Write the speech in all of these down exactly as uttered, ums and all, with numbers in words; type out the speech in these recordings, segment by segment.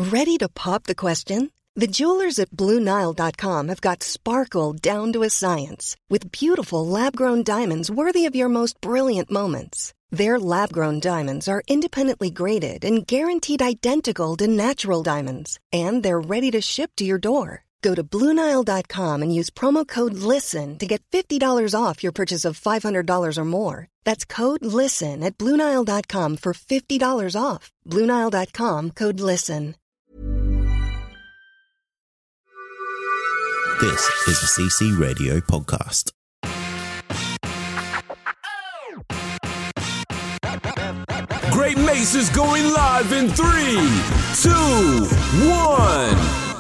Ready to pop the question? The jewelers at Blue Nile dot com have got sparkle down to a science with beautiful lab-grown diamonds worthy of your most brilliant moments. Their lab-grown diamonds are independently graded and guaranteed identical to natural diamonds, and they're ready to ship to your door. Go to Blue Nile dot com and use promo code LISTEN to get fifty dollars off your purchase of five hundred dollars or more. That's code LISTEN at Blue Nile dot com for fifty dollars off. Blue Nile dot com, code LISTEN. This is a C C Radio podcast. Great Mace is going live in three, two, one.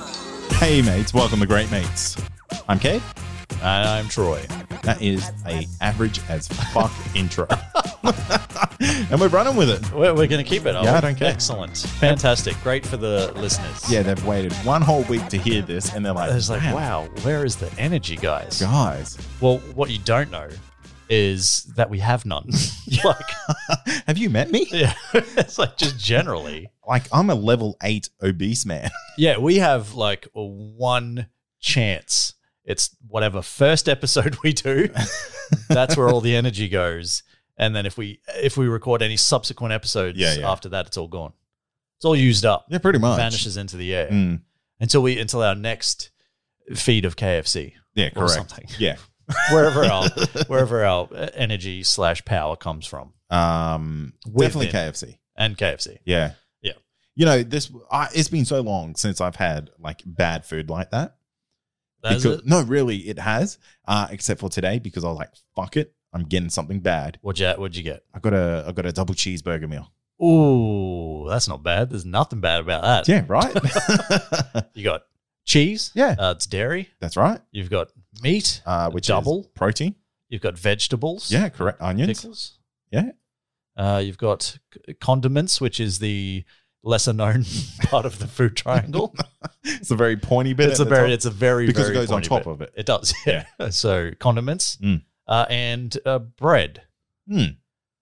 Hey mates, welcome to Great Mates. I'm Cade. And I'm Troy. That is a average as fuck intro. And we're running with it. We're, we're going to keep it. Yeah, I don't care. Excellent. Fantastic. Great for the listeners. Yeah, they've waited one whole week to hear this and they're like, It's like, "Man, wow, where is the energy, guys? guys. Well, what you don't know is that we have none. like, Have you met me? yeah, it's like just generally. Like, I'm a level eight obese man. Yeah, we have like a one chance. It's whatever first episode we do. That's where all the energy goes. And then if we if we record any subsequent episodes Yeah, yeah. after that, it's all gone. It's all used up. Yeah, pretty much. Vanishes into the air Mm. until we until our next feed of K F C. Yeah, or correct. something. Yeah. wherever our wherever our energy slash power comes from, Um, Within. definitely K F C. and K F C. Yeah. Yeah. You know, this, I, it's been so long since I've had like bad food like that. That's Because- it. No, really, it has. Uh, except for today, because I was like, "Fuck it, I'm getting something bad." What'd you What'd you get? I got a, I got a double cheeseburger meal. Ooh, that's not bad. There's nothing bad about that. Yeah, right. You got cheese. Yeah. uh, it's dairy. That's right. You've got meat, Uh, which double. is protein. You've got vegetables. Yeah, correct. Onions. Pickles. Yeah. Uh, you've got c- condiments, which is the lesser known part of the food triangle. It's a very pointy bit. it's at a the very, top. it's a very Because it very goes on pointy top bit. of it. It does. Yeah. So condiments Mm. uh, and uh, bread. Mm.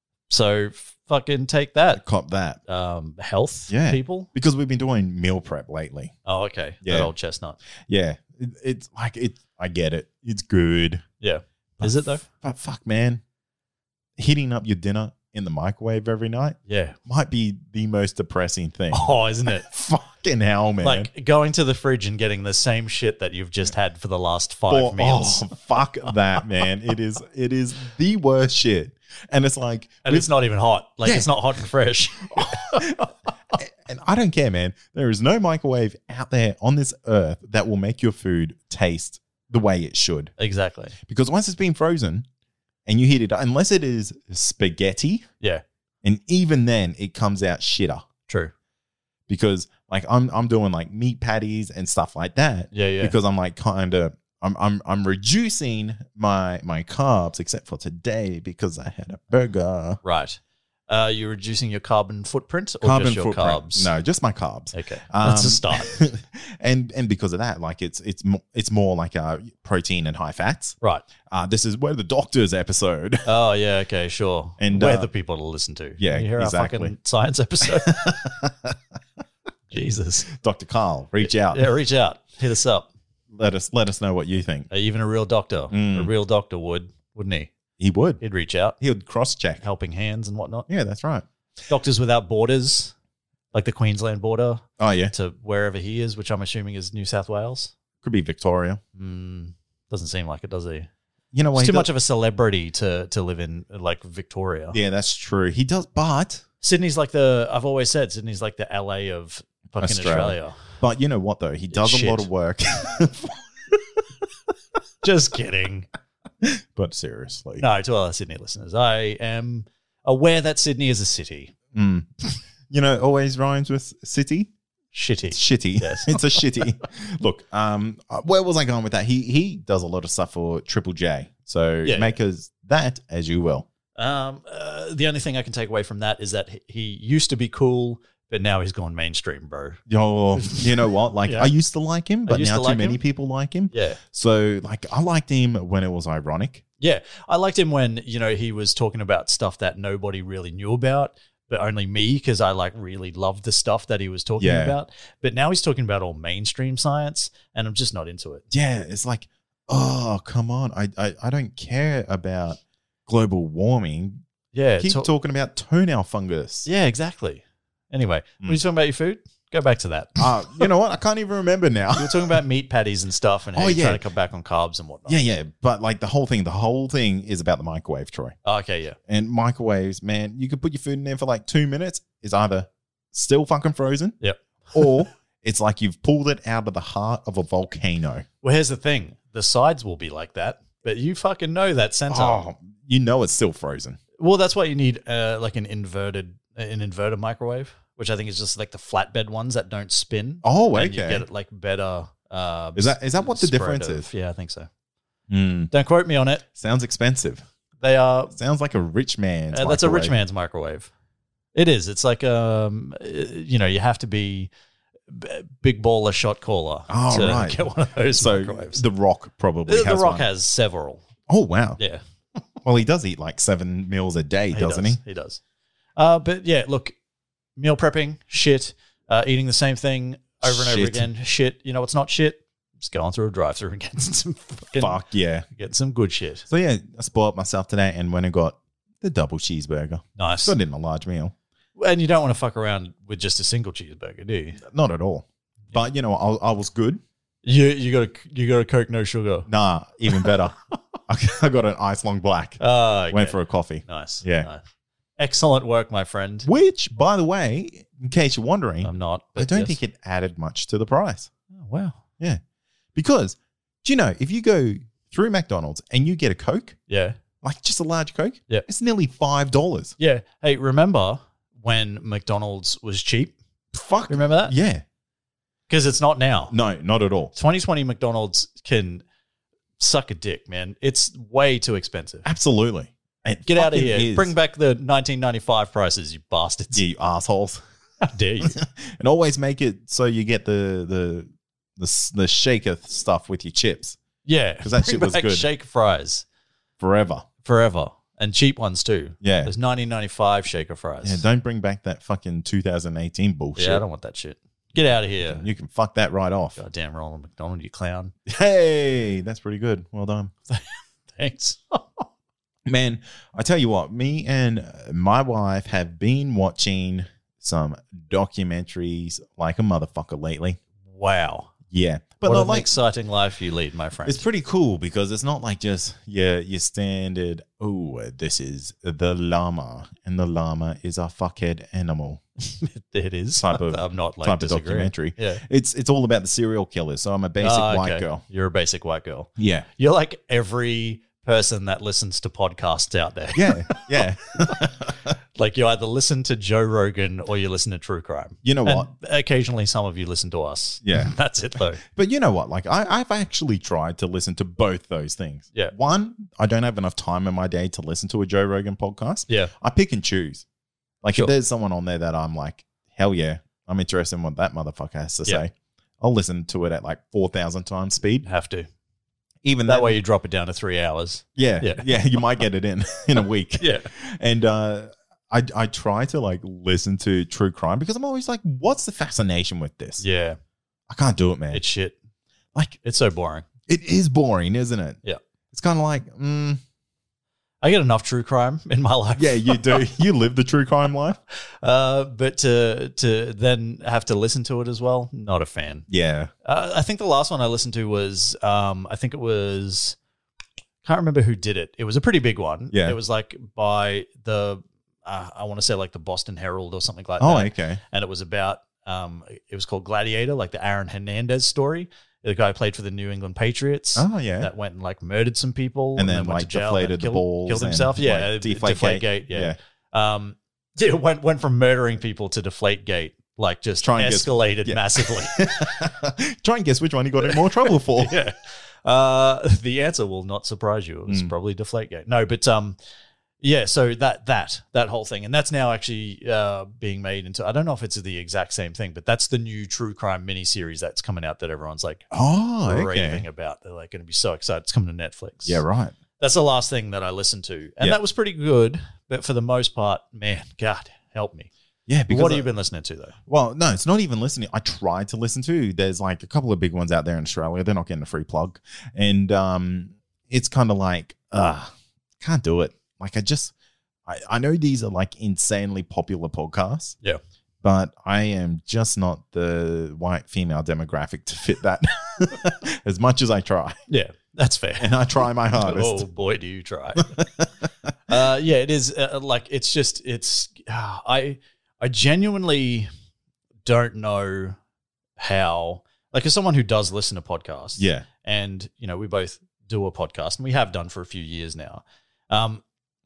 So fucking take that, Cop that. um, health Yeah. people. Because we've been doing meal prep lately. Oh, okay. Yeah. That old chestnut. Yeah. It, it's like, it. I get it. It's good. Yeah. Is it though? But fuck, man. Heating up your dinner in the microwave every night Yeah. might be the most depressing thing. Oh, isn't it? Fucking hell, man. Like going to the fridge and getting the same shit that you've just had for the last five Oh, meals. oh, fuck that, man. It is it is the worst shit. And it's like And it's not even hot. Like Yeah. it's not hot and fresh. and I don't care, man. There is no microwave out there on this earth that will make your food taste the way it should. Exactly. Because once it's been frozen and you heat it up, unless it is spaghetti, Yeah. and even then it comes out shitter. True. Because like I'm I'm doing like meat patties and stuff like that. Yeah, yeah. Because I'm like kind of I'm I'm I'm reducing my my carbs, except for today because I had a burger. Right. Uh, you're reducing your carbon footprint or Carbon just your footprint. carbs? No, just my carbs. Okay. Um, That's a start. and and because of that, like it's it's mo- it's more like uh protein and high fats. Right. Uh, this is where the doctors episode. Oh, yeah. Okay. Sure. And, we're uh, the people to listen to. yeah, You hear exactly. our fucking science episode? Jesus. Doctor Carl, reach out. Yeah. Reach out. Hit us up. Let us let us know what you think. Uh, even a real doctor. Mm. A real doctor would, wouldn't he? He would. He'd reach out. He would cross check. Helping hands and whatnot. Yeah, that's right. Doctors Without Borders, like the Queensland border Oh yeah, to wherever he is, which I'm assuming is New South Wales. could be Victoria. Mm, doesn't seem like it, does he? You know what? He's he too much does- of a celebrity to to live in like Victoria. Yeah, that's true. He does, but Sydney's like the I've always said Sydney's like the L A of fucking Australia. Australia. but you know what though? He does Shit. a lot of work. Just kidding. But seriously, No, to all our Sydney listeners, I am aware that Sydney is a city. Mm. You know, always rhymes with city. Shitty. It's shitty. Yes. It's a shitty. Look, um, uh, where was I going with that? He he does a lot of stuff for Triple J. So Yeah, make us that as you will. Um, uh, the only thing I can take away from that is that he, he used to be cool, but now he's gone mainstream, bro. Yo, you know what? Like Yeah. I used to like him, but used now to too like many him. people like him. Yeah. So like I liked him when it was ironic. Yeah. I liked him when, you know, he was talking about stuff that nobody really knew about, but only me because I like really loved the stuff that he was talking Yeah. about. But now he's talking about all mainstream science, and I'm just not into it. Yeah, it's like, oh, come on. I, I, I don't care about global warming. Yeah, Keep ta- talking about toenail fungus. yeah, exactly. Anyway, Mm. when you talking about your food, go back to that. Uh, you know what? I can't even remember now. We were talking about meat patties and stuff, and how Oh, you're yeah. trying to cut back on carbs and whatnot. Yeah, yeah. But like the whole thing, the whole thing is about the microwave, Troy. Oh, okay, yeah. And microwaves, man, you could put your food in there for like two minutes. It's either still fucking frozen, Yep. or it's like you've pulled it out of the heart of a volcano. Well, here's the thing: the sides will be like that, but you fucking know that center. Oh, you know it's still frozen. Well, that's why you need uh, like an inverted, an inverted microwave, which I think is just like the flatbed ones that don't spin. Oh, And you okay. get it like better. Uh, Is that is that what the spread difference of- is? Yeah, I think so. Mm, Don't quote me on it. sounds expensive. They are. Sounds like a rich man's. Uh, that's a rich microwave. man's microwave. It is. It's like um, uh, you know, you have to be b- big baller shot caller Oh, to right. get one of those So microwaves. the Rock probably The, the has Rock one. has several. Oh wow. Yeah, Well, he does eat like seven meals a day, doesn't does. he? He does. Uh, but yeah, look, meal prepping, shit. Uh, eating the same thing over and over Shit. again, shit. You know what's not shit? Just going through a drive-through and getting some fucking, Fuck yeah. getting some good shit. So yeah, I spoiled myself today and went and got the double cheeseburger. Nice. Got it in a large meal. And you don't want to fuck around with just a single cheeseburger, do you? Not at all. But you know, I, I was good. You you got a you got a Coke, no sugar. Nah, even better. I I got an ice long black. Oh, okay. Went for a coffee. Nice. Yeah. Nice. Excellent work, my friend. Which, by the way, in case you're wondering, I'm not. I But don't yes. think it added much to the price. Oh, wow. Yeah. Because, do you know, if you go through McDonald's and you get a Coke, Yeah. like just a large Coke, Yeah. it's nearly five dollars. Yeah. Hey, remember when McDonald's was cheap? Fuck. Remember that? Yeah. Because it's not now. No, not at all. twenty twenty McDonald's can suck a dick, man. It's way too expensive. Absolutely. It Get out of fucking here. is. Bring back the nineteen ninety-five prices, you bastards. Yeah, you assholes. How dare you? And always make it so you get the the the, s- the shaker stuff with your chips Yeah. 'Cause that Bring shit was back good. Shaker fries forever. forever. And cheap ones too. Yeah. There's nineteen ninety-five shaker fries. Yeah, don't bring back that fucking two thousand eighteen bullshit. Yeah, I don't want that shit. Get out of here. You can fuck that right off. Goddamn Ronald McDonald, you clown. Hey, that's pretty good. Well done. Thanks. Man, I tell you what, me and my wife have been watching some documentaries like a motherfucker lately. Wow. Yeah. But What not an like exciting life you lead, my friend. it's pretty cool because it's not like just your your standard, oh, this is the llama and the llama is a fuckhead animal it is. type of I'm not like type of disagreeing. documentary. Yeah. It's it's all about the serial killers. So I'm a basic Ah, white okay. girl. You're a basic white girl. Yeah. You're like every person that listens to podcasts out there. Yeah. Yeah. Like you either listen to Joe Rogan or you listen to True Crime. You know And what? occasionally some of you listen to us. Yeah. That's it though. But you know what? Like I, I've actually tried to listen to both those things. Yeah. One, I don't have enough time in my day to listen to a Joe Rogan podcast. Yeah. I pick and choose. Like Sure. if there's someone on there that I'm like, hell yeah, I'm interested in what that motherfucker has to Yeah. say. I'll listen to it at like four thousand times speed. Have to. Even That then- way you drop it down to three hours. Yeah, Yeah. yeah. You might get it in in a week. Yeah. And uh, I I try to like listen to true crime because I'm always like, what's the fascination with this? Yeah. I can't do it, man. It's shit. like It's so boring. it is boring, isn't it? Yeah. It's kind of like, mm, I get enough true crime in my life. yeah, you do. You live the true crime life. Uh, but to to then have to listen to it as well, not a fan. Yeah. Uh, I think the last one I listened to was, um, I think it was, can't remember who did it. It was a pretty big one. Yeah. It was like by the, uh, I want to say like the Boston Herald or something like Oh, that. okay. And it was about, um, it was called Gladiator, like the Aaron Hernandez story. The guy who played for the New England Patriots. Oh, yeah. That went and like murdered some people And then, went like, to jail deflated and the killed, balls killed and, himself. Yeah, like, uh, Deflategate. Deflategate. Yeah. Um, yeah, it went went from murdering people to Deflategate, like just Try and guess- escalated yeah. massively. Try and guess which one he got in more trouble for. yeah. Uh, the answer will not surprise you. It was Mm. probably Deflategate. No, but um, yeah. So that that that whole thing, and that's now actually uh being made into. I don't know if it's the exact same thing, but that's the new true crime miniseries that's coming out that everyone's like Oh, raving okay. about. They're like going to be so excited. It's coming to Netflix. Yeah, right. That's the last thing that I listened to, and Yeah. that was pretty good. But for the most part, man, God, help me. Yeah, because What have I- you been listening to though? Well, no, it's not even listening. I tried to listen to. There's like a couple of big ones out there in Australia. They're not getting a free plug, and um, it's kind of like, uh, can't do it. Like I just, I, I know these are like insanely popular podcasts. Yeah. But I am just not the white female demographic to fit that as much as I try. Yeah, that's fair. And I try my hardest. Oh boy, do you try. uh, yeah, it is uh, like, it's just, it's, uh, I, I genuinely don't know how, like as someone who does listen to podcasts. Yeah. And, you know, we both do a podcast and we have done for a few years now. Um,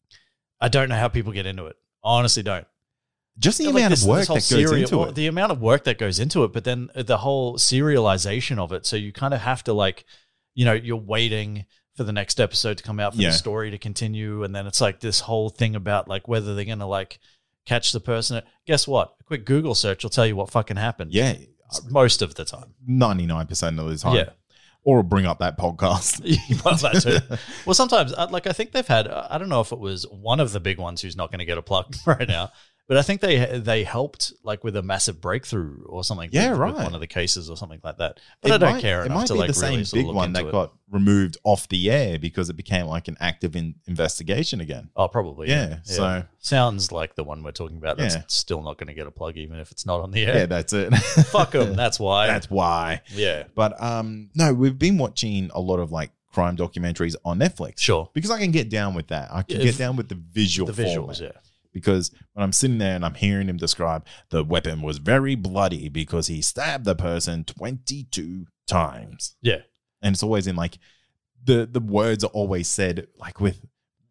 I don't know how people get into it. I honestly don't. Just the Like amount this- of work this whole that goes serial- into well, it. The amount of work that goes into it, but then the whole serialization of it. So you kind of have to like, you know, you're waiting for the next episode to come out for Yeah. the story to continue. And then it's like this whole thing about like whether they're going to like catch the person. Guess what? A quick Google search will tell you what fucking happened. Yeah. Most of the time. ninety-nine percent of the time. Yeah. Or bring up that podcast. well, that too. Well, sometimes, uh, like I think they've had, I don't know if it was one of the big ones who's not going to get a plug right now, but I think they they helped like with a massive breakthrough or something. Yeah, with, right. with one of the cases or something like that. But It I don't might- care It enough might to be like the same really sort of big look one that into it. got removed off the air because it became like an active in- investigation again. Oh, probably. Yeah, so- sounds like the one we're talking about. That's Yeah. still not going to get a plug, even if it's not on the Yeah, air. that's it. Fuck them. That's why. That's why. yeah, But um, no, we've been watching a lot of like crime documentaries on Netflix. sure. Because I can get down with that. I can Yeah, get if- down with the visual The visuals, format. yeah. Because when I'm sitting there and I'm hearing him describe the weapon was very bloody because he stabbed the person twenty-two times. Yeah. And it's always in like the the words are always said like with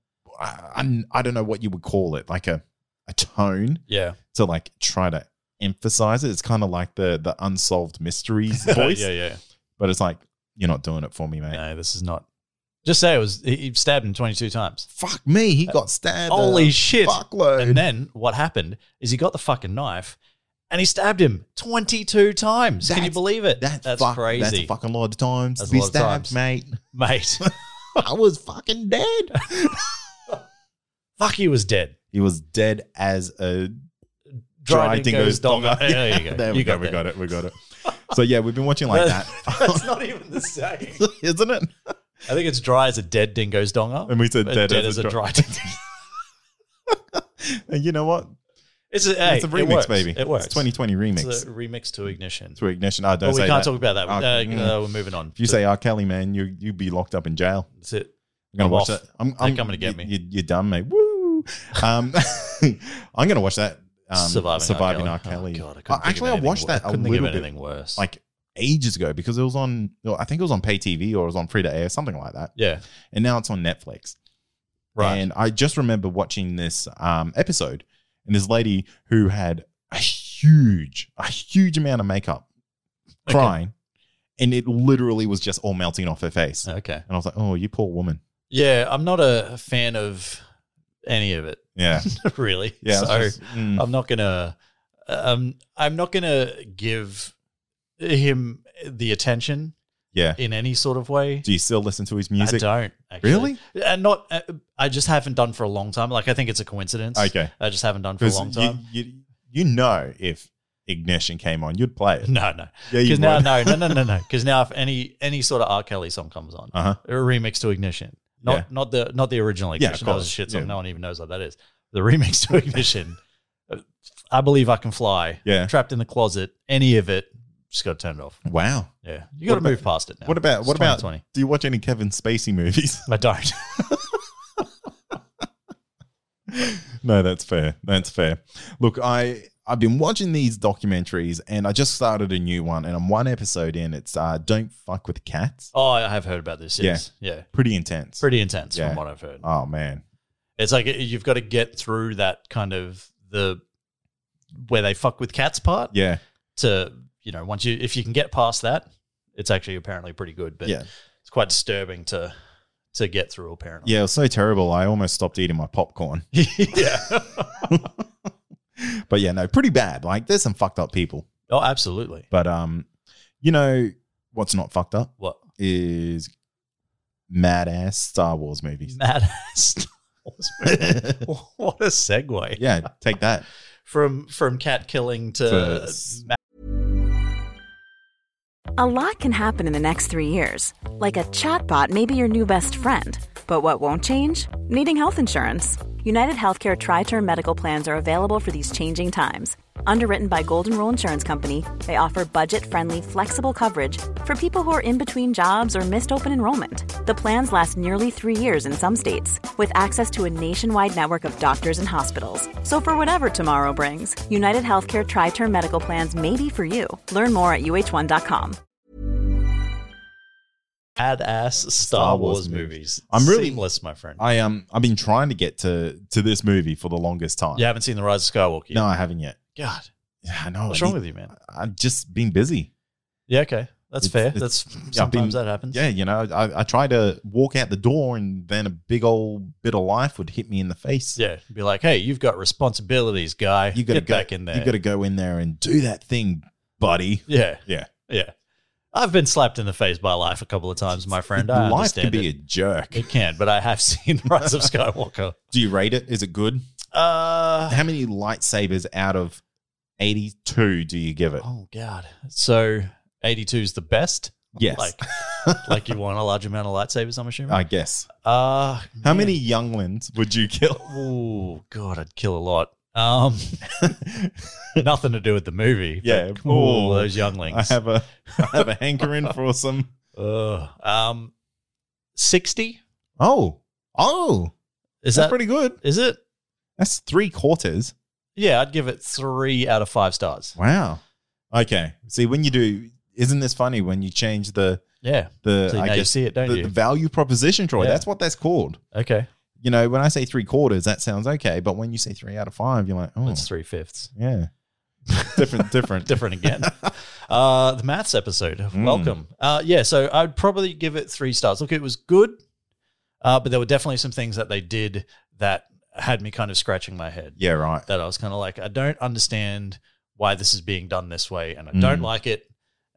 I, I'm- I don't know what you would call it, like a a tone Yeah. to like try to emphasize it. It's kind of like the the unsolved mysteries voice. yeah, yeah. But it's like, you're not doing it for me, mate. No, this is not. Just say it was, he he stabbed him twenty-two times. Fuck me, he got stabbed. Holy a shit. Fuckload. And then what happened is he got the fucking knife and he stabbed him twenty-two times. Can you That's- believe it? That's, That's fuck, crazy. That's a fucking lot of times That's to a be lot of stabbed, times. mate. Mate, I was fucking dead. fuck, he was dead. He was dead as a Dry dry dingo's dingo's donga. donga. There you go. There You we go. got We that. got it. We got it. So yeah, we've been watching like that, That's not even the same. isn't it? I think it's dry as a dead dingo's donga. And we said but dead, dead as, as a a dry. dry dingo. And you know what? It's a, hey, it's a it remix, works. baby. It works. It's twenty twenty remix. It's a remix to Ignition. to Ignition. Oh, don't But say we can't that. talk about that. Oh, Uh, mm. uh, we're moving on. If you say R. Kelly, man, you you'd be locked up in jail. That's it. I'm gonna I'm watch off. that. I'm, They're coming to get you- me. You, you're done, mate. Woo! Um, I'm gonna watch that. Um, Surviving, Surviving R. R. Kelly. Kelly. Oh, God, I couldn't Uh, think actually, of I anything watched wor- that I a couldn't think of little bit, anything worse. like ages ago, because it was on. well, I think it was on pay T V or it was on free to air, something like that. yeah, And now it's on Netflix. right. And I just remember watching this um, episode, and this lady who had a huge, a huge amount of makeup, Okay. crying, and it literally was just all melting off her face. okay. And I was like, "Oh, you poor woman." Yeah, I'm not a fan of any of it, Yeah, really. yeah. So it's just, mm. I'm not gonna. Um, I'm not gonna give him the attention yeah. in any sort of way. Do you still listen to his I music? don't actually. Really? And not. Uh, I just haven't done for a long time. Like I think it's a coincidence. Okay. I just haven't done for a 'Cause long you, time. you, you know, if Ignition came on, you'd play it. No, no. Yeah, you Because now, would. no, no, no, no, no. Because now, if any any sort of R. Kelly song comes on, Uh huh. a remix to Ignition, not Yeah. not the not the original Yeah, of Ignition. That was a course. shit song. Yeah. No one even knows what that is. The remix to Ignition. uh, I Believe I Can Fly. Yeah. Trapped in the Closet. Any of it, just got to turn it off. Wow. Yeah, you got to What move about- past it now. What about It's what about? twenty twenty. Do you watch any Kevin Spacey movies? I don't. No, that's fair. That's fair. Look, I I've been watching these documentaries, and I just started a new one, and I'm one episode in. It's uh, Don't Fuck with Cats. Oh, I have heard about this. Yes. Yeah. Pretty intense. Pretty intense Yeah. from what I've heard. Oh man. It's like you've got to get through that kind of the where they fuck with cats part. Yeah. To, you know, once you if you can get past that, it's actually apparently pretty good. But Yeah. it's quite disturbing to to get through apparently. Yeah. It was so terrible. I almost stopped eating my popcorn. Yeah. But yeah, no, pretty bad. Like, there's some fucked up people. Oh, absolutely. But um, you know what's not fucked up What? is mad ass Star Wars movies. Mad ass. What a segue. Yeah, take that. from from cat killing to For- ma- A lot can happen in the next three years. Like a chatbot may be your new best friend. But what won't change? Needing health insurance. United Healthcare Tri-Term Medical Plans are available for these changing times. Underwritten by Golden Rule Insurance Company, they offer budget-friendly, flexible coverage for people who are in between jobs or missed open enrollment. The plans last nearly three years in some states, with access to a nationwide network of doctors and hospitals. So for whatever tomorrow brings, United Healthcare Tri-Term Medical Plans may be for you. Learn more at U H one dot com. badass Star Wars movies. I'm really- seamless, my friend. I um I've been trying to get to to this movie for the longest time. You haven't seen The Rise of Skywalker yet? No, I haven't yet. God. Yeah, I know. What's I wrong need- with you, man? I've just been busy. Yeah, okay. That's It's- fair. it's- That's yeah, I've sometimes been- that happens. Yeah, you know, I, I try to walk out the door and then a big old bit of life would hit me in the face. Yeah. Be like, hey, you've got responsibilities, guy. You gotta Get go back in there. You gotta go in there and do that thing, buddy. Yeah. Yeah. Yeah. I've been slapped in the face by life a couple of times, my friend. I Life can understand be it. a jerk. It can, but I have seen Rise of Skywalker. Do you rate it? Is it good? Uh, How many lightsabers out of eighty-two do you give it? oh, God. So eighty-two is the best? Yes. Like, like you want a large amount of lightsabers, I'm assuming? I guess. Uh, How man. many younglings would you kill? Oh, God, I'd kill a lot. Um, nothing to do with the movie. Yeah. But, ooh, those younglings. I have a I have a hankering for some. Ugh. Um, sixty? Oh. Oh. Is That's that pretty good. Is it? That's three quarters. Yeah, I'd give it three out of five stars. Wow. Okay. See, when you do, isn't this funny when you change the Yeah. the So I now you guess see it, don't the, you? the value proposition, Troy? Yeah. That's what that's called. Okay. You know, when I say three quarters, that sounds okay, but when you say three out of five, you're like, oh, That's three fifths. yeah, different, different, Different again. uh, the maths episode. Mm. Welcome. Uh, yeah, so I'd probably give it three stars. Look, it was good, uh, but there were definitely some things that they did that had me kind of scratching my head. Yeah, right. That I was kind of like, I don't understand why this is being done this way, and I don't Mm. like it.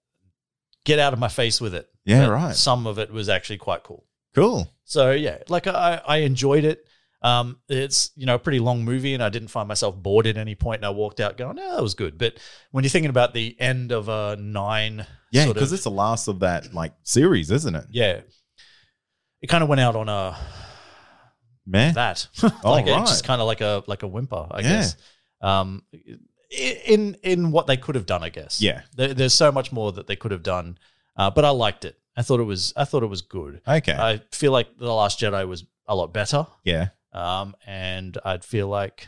Get out of my face with it. Yeah, But right. Some of it was actually quite cool. Cool. So yeah, like I, I enjoyed it. Um, it's, you know, a pretty long movie, and I didn't find myself bored at any point. And I walked out going, "No, that was good." But when you're thinking about the end of a nine, Yeah, sort because of- it's the last of that like series, isn't it? yeah, it kind of went out on a Man. that Oh, like right. it's just kind of like a like a whimper, I Yeah. guess. Um, i- in in what they could have done, I guess. Yeah. there, there's so much more that they could have done, uh, but I liked it. I thought it was I thought it was good. Okay. I feel like The Last Jedi was a lot better. yeah. Um, and I'd feel like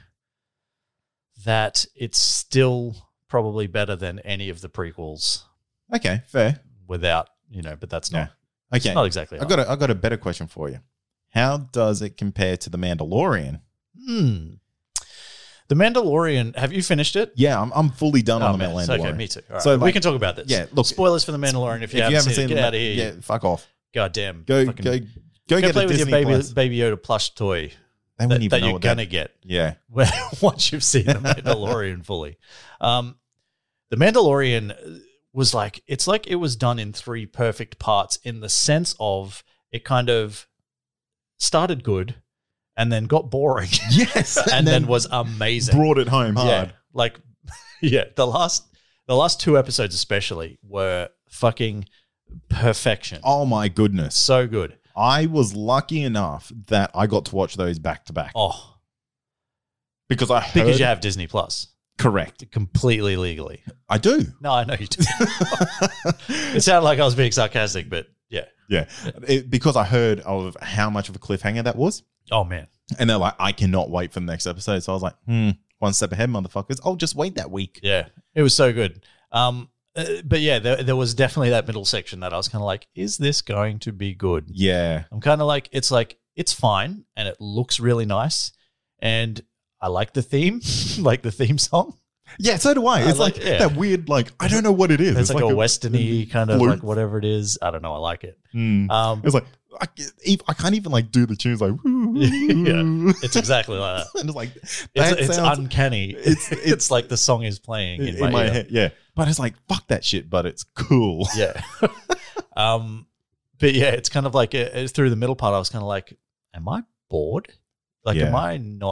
that it's still probably better than any of the prequels Okay. Fair. without, you know, but that's not, Yeah. Okay. it's not exactly. I got a, I got a better question for you. How does it compare to The Mandalorian? Hmm. The Mandalorian, have you finished it? Yeah, I'm, I'm fully done Oh, on The man. Mandalorian. Okay, me too. All right. So, we like- can talk about this. Yeah, look- spoilers for The Mandalorian if you, haven't, seen, it. Get The- out of here. Yeah, fuck off. God damn. Go, Fucking- go, go, go get play a with Disney your baby, Plus. baby Yoda plush toy They wouldn't that, even that know you're what going that- to get. Yeah. When- once you've seen The Mandalorian fully. Um, the Mandalorian was like, it's like it was done in three perfect parts in the sense of it kind of started good and then got boring Yes. and, then, was amazing. brought it home hard. Yeah, like, yeah, the last, the last two episodes especially were fucking perfection. Oh my goodness. So good. I was lucky enough that I got to watch those back to back. Oh, Because I heard because you have Disney Plus correct. completely legally. I do. No, I know you do. It sounded like I was being sarcastic, but yeah. Yeah. It- because I heard of how much of a cliffhanger that was. Oh man. And they're like, I cannot wait for the next episode. So I was like, hmm, one step ahead, motherfuckers. I'll just wait that week. Yeah, it was so good. Um, uh, but yeah, there, there was definitely that middle section that I was kind of like, is this going to be good? Yeah. I'm kind of like, it's like, it's fine and it looks really nice. And I like the theme, like the theme song. Yeah, so do I. I It's like- like, yeah. that weird, like, I don't know what it is. It's, like, a, westerny kind of flute. like whatever it is. I don't know. I like it. Mm. Um, It's like, I, I can't even like do the tunes like, yeah, it's exactly like that. and it's like, It's, that it's sounds uncanny. It's, It's- it's like the song is playing in, in, my ear. head. Yeah. But it's like, fuck that shit, but it's cool. Yeah. um, but yeah, it's kind of like uh, through the middle part, I was kind of like, am I bored? Like, Yeah. am I not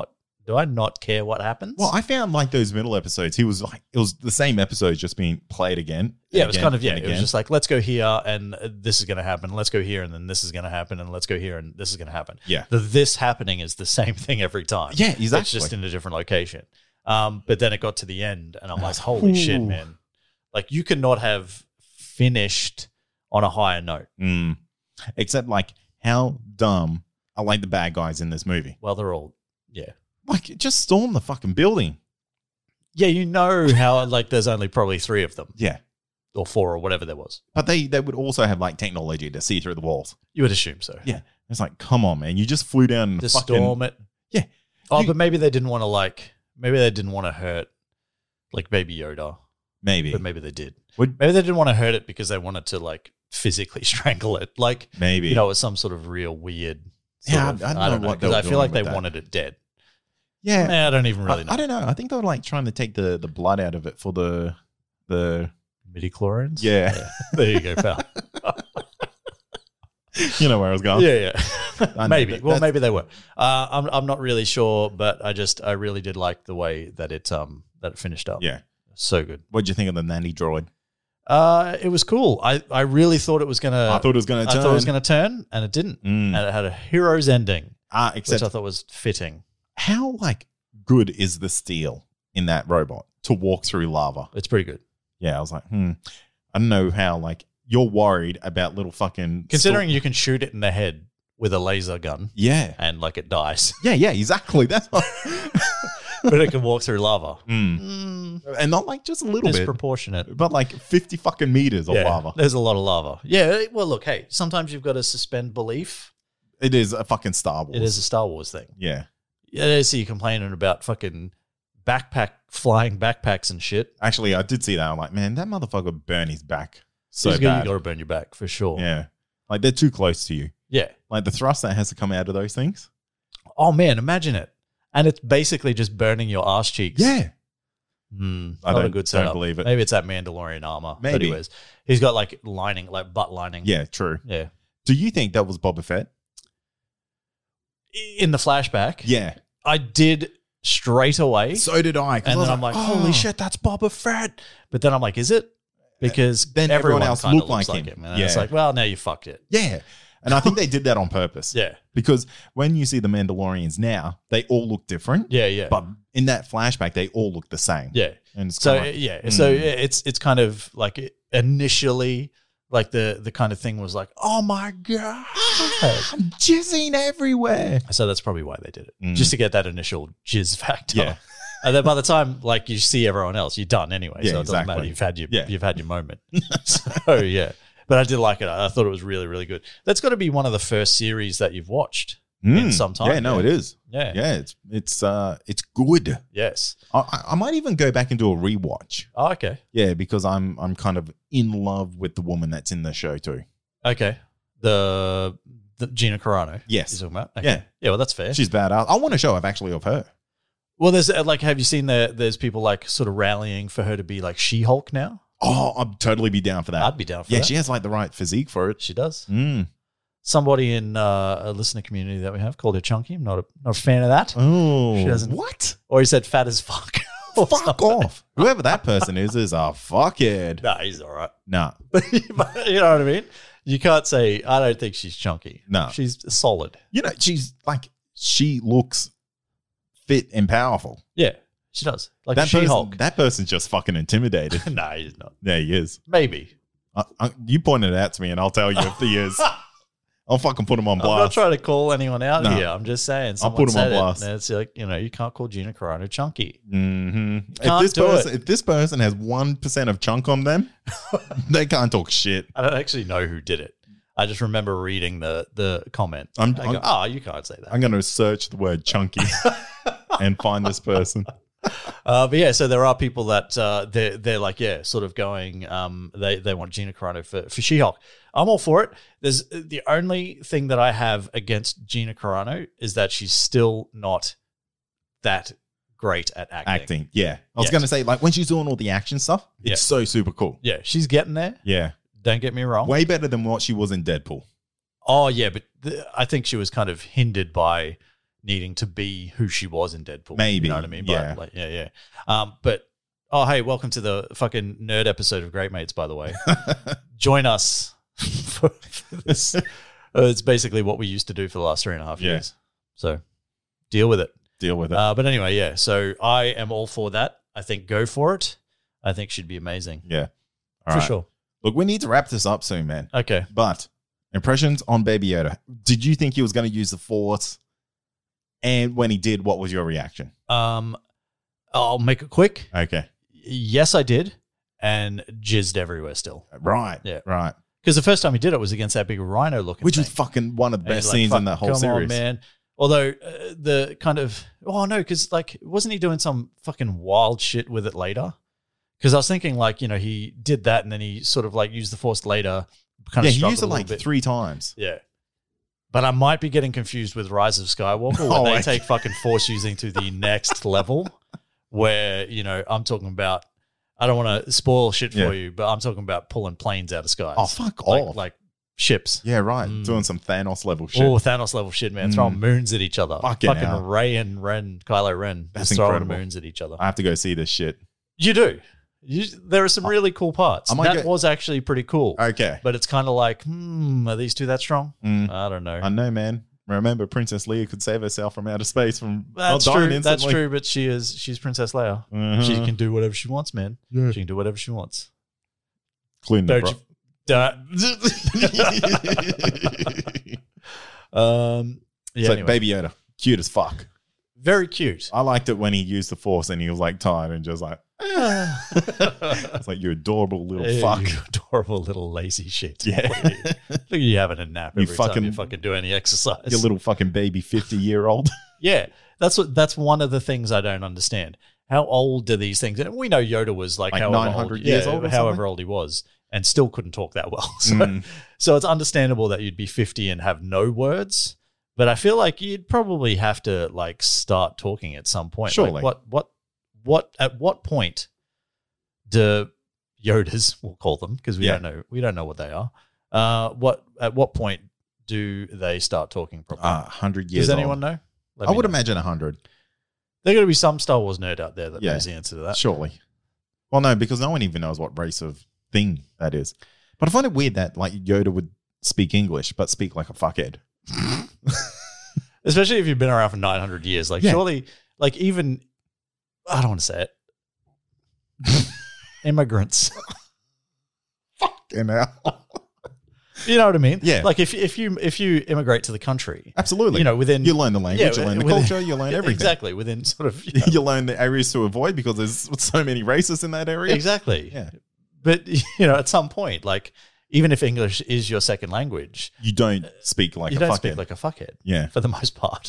do I not care what happens? Well, I found like those middle episodes, he was like, it was the same episodes just being played again. yeah, it was again, kind of, yeah, and it was again. just like, let's go here and this is going to happen. Let's go here and then this is going to happen. And let's go here and this is going to happen. Yeah. The this happening is the same thing every time. Yeah, It's exactly. just in a different location. Um, but then it got to the end and I'm like, holy shit, Ooh. man. Like you could not have finished on a higher note. Mm. Except like how dumb are like the bad guys in this movie. Well, they're all, yeah. Like just storm the fucking building. Yeah, you know how like there's only probably three of them Yeah. or four or whatever there was. But they, they would also have like technology to see through the walls. You would assume so. Yeah. It's like, come on, man. You just flew down and To fucking storm it. Yeah. Oh, You- but maybe they didn't want to like, maybe they didn't want to hurt like Baby Yoda, Maybe. but maybe they did. Would- Maybe they didn't want to hurt it because they wanted to like physically strangle it. Like, Maybe. you know, it was some sort of real weird. sort Yeah, I- of- I don't know what they because were I feel doing like they with that. wanted it dead. yeah. Eh, I don't even really I, know. I don't know. I think they were like trying to take the, the blood out of it for the the Midi-chlorians? Yeah. There you go, pal. you know where I was going. Yeah, I yeah. know, maybe. that- Well, that's- maybe they were. Uh, I'm I'm not really sure, but I just I really did like the way that it um that it finished up. Yeah. So good. What'd you think of the nanny droid? Uh, it was cool. I, I really thought it was gonna. I thought it was gonna I thought it turn. was gonna turn, and it didn't. Mm. And it had a hero's ending, Ah, which except I thought was fitting. how like good is the steel in that robot to walk through lava? It's pretty good, Yeah, I was like, hmm. I don't know how like you're worried about little fucking considering sto- you can shoot it in the head with a laser gun, Yeah. and like it dies, Yeah, yeah, exactly. That's what but it can walk through lava. Mm. Mm, And not like just a little bit, disproportionate. but like fifty fucking meters of Yeah, lava. there's a lot of lava. Yeah. Well, look, hey, sometimes you've got to suspend belief. It is a fucking Star Wars. It is a Star Wars thing. Yeah. Yeah, I see you complaining about fucking backpack flying backpacks and shit. Actually, I did see that. I'm like, man, that motherfucker would burn his back so He's got- bad. you got to burn your back for sure. Yeah. Like they're too close to you. Yeah. Like the thrust that has to come out of those things. Oh man, imagine it. And it's basically just burning your ass cheeks. Yeah. Mm, I not a don't- good don't setup. believe it. Maybe it's that Mandalorian armor that Maybe. he wears. He's got like lining, like butt lining. Yeah, true. Yeah. Do you think that was Boba Fett? In the flashback, Yeah. I did straight away. So did I. 'cause I and was then I'm like, oh. holy shit, that's Boba Fett. But then I'm like, is it? Because Then everyone else kinda looked looks like him. And it's Yeah. like, well, now you fucked it. Yeah. And I think they did that on purpose. Yeah. Because when you see the Mandalorians now, they all look different. Yeah, yeah. But in that flashback, they all look the same. yeah. And it's So kinda like, yeah, mm. so it's it's kind of like initially like the the kind of thing was like, oh my god. I'm jizzing everywhere. So that's probably why they did it, Mm. just to get that initial jizz factor. Yeah. And then by the time like you see everyone else, you're done anyway. Yeah, so it doesn't matter. exactly. You've had your Yeah. you've had your moment. So yeah, but I did like it. I thought it was really really good. That's got to be one of the first series that you've watched in Mm. some time. Yeah, no, it is. Yeah. Yeah, it's it's uh it's good. Yes. I, I- I might even go back and do a rewatch. Oh, okay. Yeah, because I'm I'm kind of in love with the woman that's in the show too. Okay. The the Gina Carano. Yes. You're talking about? Okay. Yeah. Yeah. Well, that's fair. She's badass. I want a show of actually of her. Well, there's uh, like, have you seen the? There's people like sort of rallying for her to be like She-Hulk now. Oh, I'd totally be down for that. I'd be down for yeah, that. she has like the right physique for it. She does. Mm. Somebody in uh, a listener community that we have called her Chunky. I'm not a not a fan of that. Oh, She doesn't- what? Or he said fat as fuck. Or Fuck something. off. Whoever that person is is a fuckhead. Nah, he's all right. Nah. But you know what I mean? You can't say, I don't think she's chunky. No. She's solid. You know, she's like, she looks fit and powerful. Yeah, she does. Like that She-Hulk. Person, that person's just fucking intimidated. No, he's not. Yeah, he is. Maybe. I, I, you pointed it out to me and I'll tell you if he is. I'll fucking put him on I'm not blast. trying to call anyone out No. here. I'm just saying. I'll put someone him on said it, blast. and it's like, you know, you can't call Gina Carano chunky. Mm-hmm. If Can't this do person, it. if this person has one percent of chunk on them, they can't talk shit. I don't actually know who did it. I just remember reading the the comment. I'm- I go, I'm- oh, you can't say that. I'm going to search the word chunky and find this person. Uh, but yeah, so there are people that uh, they're they're like, yeah, sort of going. Um, they they want Gina Carano for for She-Hulk. I'm all for it. There's the only thing that I have against Gina Carano is that she's still not that great at acting. Acting. Yeah. I was Yes. going to say, like, when she's doing all the action stuff, it's Yeah. so super cool. Yeah, she's getting there. Yeah. Don't get me wrong. Way better than what she was in Deadpool. Oh yeah, but th- I think she was kind of hindered by needing to be who she was in Deadpool. Maybe, You know what I mean? yeah. But like, yeah, yeah. Um, but, oh, hey, welcome to the fucking nerd episode of Great Mates, by the way. Join us for, for this. Uh, it's basically what we used to do for the last three and a half Yeah. years. So deal with it. Deal with it. Uh, but anyway, yeah. So I am all for that. I think go for it. I think should be amazing. yeah. All for right. sure. Look, we need to wrap this up soon, man. Okay. But impressions on Baby Yoda. Did you think he was going to use the Force? And when he did, what was your reaction? Um, I'll make it quick. Okay. Yes, I did. And jizzed everywhere still. Right. Yeah. Right. Because the first time he did it was against that big rhino looking Which thing. was fucking one of the And best you're like, scenes fuck, in that whole come series. on, man. Although uh, the kind of, oh no, because like, wasn't he doing some fucking wild shit with it later? Because I was thinking like, you know, he did that and then he sort of like used the Force later. Kind Yeah, of he struggled used it a little like bit. three times. Yeah. But I might be getting confused with Rise of Skywalker when Oh, they okay. take fucking Force using to the next level where, you know, I'm talking about, I don't want to spoil shit for Yeah. you, but I'm talking about pulling planes out of skies. Oh, fuck like, off. Like ships. Yeah, right. Mm. Doing some Thanos level shit. Oh, Thanos level shit, man. Throwing Mm. moons at each other. Fucking fucking hell. Ray and Ren, Kylo Ren, That's just throwing incredible. moons at each other. I have to go see this shit. You do. You, there are some really cool parts. I might That go- was actually pretty cool. Okay. But it's kind of like, hmm, are these two that strong? Mm. I don't know. I know, man. Remember, Princess Leia could save herself from outer space from That's not dying true. That's instantly. true. But she is. She's Princess Leia. Mhm. She can do whatever she wants, man. Yeah. She can do whatever she wants. Including the Don't bro- you? Duh. um. Yeah. so, anyway. Baby Yoda, cute as fuck. Very cute. I liked it when he used the Force and he was like tired and just like, it's like, you adorable little Hey, fuck. you adorable little lazy shit. Yeah. Look at you. Look at you having a nap You every time fucking- you fucking do any exercise. Your little fucking baby fifty year old. Yeah, that's what. That's one of the things I don't understand. How old are these things? And we know Yoda was like, Like however nine hundred old, years yeah, old or however something? old he was, and still couldn't talk that well. So, Mm. so it's understandable that you'd be fifty and have no words. But I feel like you'd probably have to like start talking at some point. Surely. Like what? What? What? At what point do Yodas, we'll call them because we Yeah. don't know. We don't know what they are. Uh, what? At what point do they start talking properly? Uh, one hundred years Does anyone old. know? Let I me would know. imagine one hundred. There's going to be some Star Wars nerd out there that Yeah. knows the answer to that. Surely. Well, no, because no one even knows what race of thing that is. But I find it weird that like Yoda would speak English, but speak like a fuckhead. Especially if you've been around for nine hundred years. Like, Yeah. surely, like, even, I don't want to say it, immigrants. You know? You know what I mean? Yeah. Like, if, if you if you immigrate to the country, Absolutely. you know, within. You learn the language, Yeah, you learn the within- culture, you learn everything. Exactly. Within sort of. You know, You learn the areas to avoid because there's so many racists in that area. exactly. Yeah. But, you know, at some point, like, even if English is your second language, You don't speak like you a don't fuckhead. speak like a fuckhead. yeah. For the most part.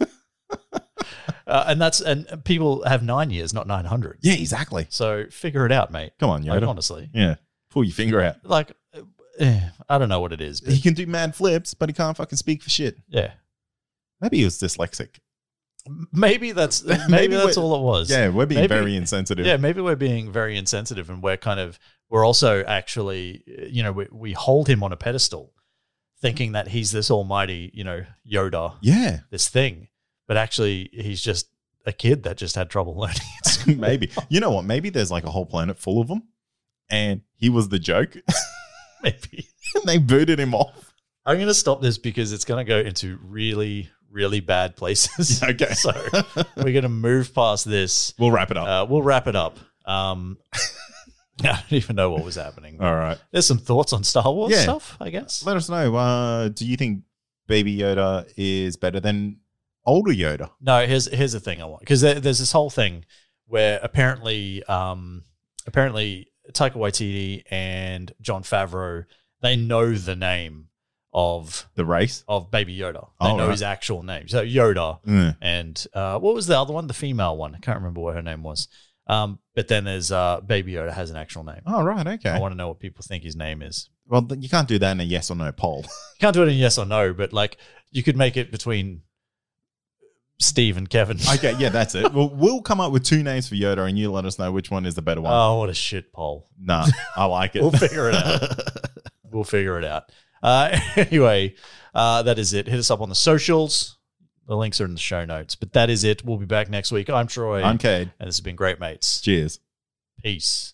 uh, and that's, and people have nine years, not nine hundred. Yeah, exactly. So figure it out, mate. Come on, Like, Yoda. honestly. Yeah. Pull your finger out. Like, eh, I don't know what it is, but He can do mad flips, but he can't fucking speak for shit. yeah. Maybe he was dyslexic. Maybe that's maybe, Maybe that's we're- all it was. Yeah, we're being Maybe- very insensitive. Yeah, maybe we're being very insensitive, and we're kind of we're also actually, you know, we, we hold him on a pedestal, thinking that he's this almighty, you know, Yoda, Yeah. this thing, but actually he's just a kid that just had trouble learning at school. Maybe. You know what? Maybe there's like a whole planet full of them and he was the joke. Maybe. And they booted him off. I'm going to stop this because it's going to go into really, really bad places. Okay. So we're going to move past this. We'll wrap it up. Uh, we'll wrap it up. Um, I don't even know what was happening. All right. There's some thoughts on Star Wars Yeah. stuff, I guess. Let us know. Uh, do you think Baby Yoda is better than older Yoda? No, here's here's the thing I want, because there, there's this whole thing where apparently, um, apparently Taika Waititi and Jon Favreau, they know the name of The race? of Baby Yoda. They Oh, know right. his actual name. So Yoda. Mm. And uh, what was the other one? The female one. I can't remember what her name was. Um, but then there's uh, Baby Yoda has an actual name. Oh, right. Okay. I want to know what people think his name is. Well, th- you can't do that in a yes or no poll. You can't do it in yes or no, but like you could make it between Steve and Kevin. Okay. Yeah, that's it. We'll, we'll come up with two names for Yoda and you let us know which one is the better one. Oh, what a shit poll. Nah, I like it. We'll figure it out. We'll figure it out. Uh, anyway, uh, that is it. Hit us up on the socials. The links are in the show notes. But that is it. We'll be back next week. I'm Troy. I'm Cade. And this has been Great Mates. Cheers. Peace.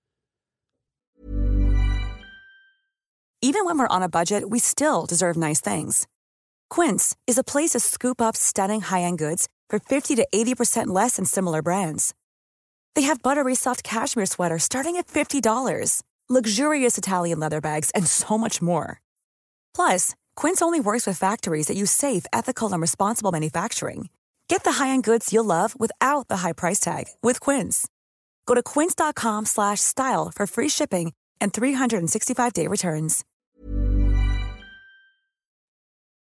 Even when we're on a budget, we still deserve nice things. Quince is a place to scoop up stunning high-end goods for fifty to eighty percent less than similar brands. They have buttery soft cashmere sweaters starting at fifty dollars, luxurious Italian leather bags, and so much more. Plus, Quince only works with factories that use safe, ethical, and responsible manufacturing. Get the high-end goods you'll love without the high price tag with Quince. Go to quince.com slash style for free shipping and three sixty-five day returns.